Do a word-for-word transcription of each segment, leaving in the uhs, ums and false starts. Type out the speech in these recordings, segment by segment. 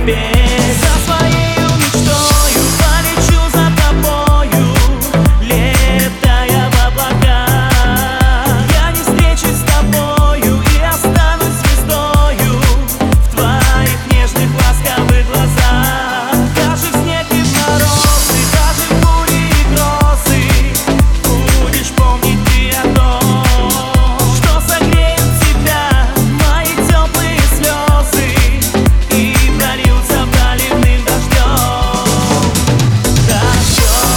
теперь за своею мечтою полечу за тобою, летая в облаках. Я не встречусь с тобою и останусь звездою в твоих нежных ласковых глазах. Даже в снег и в морозы, даже в бури и грозы будешь помнить ты о том, что согреют тебя мои теплые слезы и прольются проливным дождем. Дождем.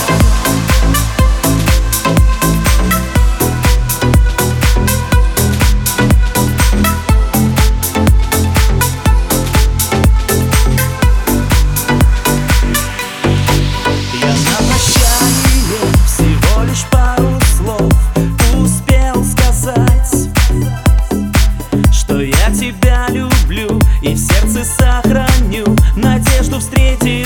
Я на прощание всего лишь пару слов успел сказать, что я тебя люблю и в сердце сохраню надежду встретить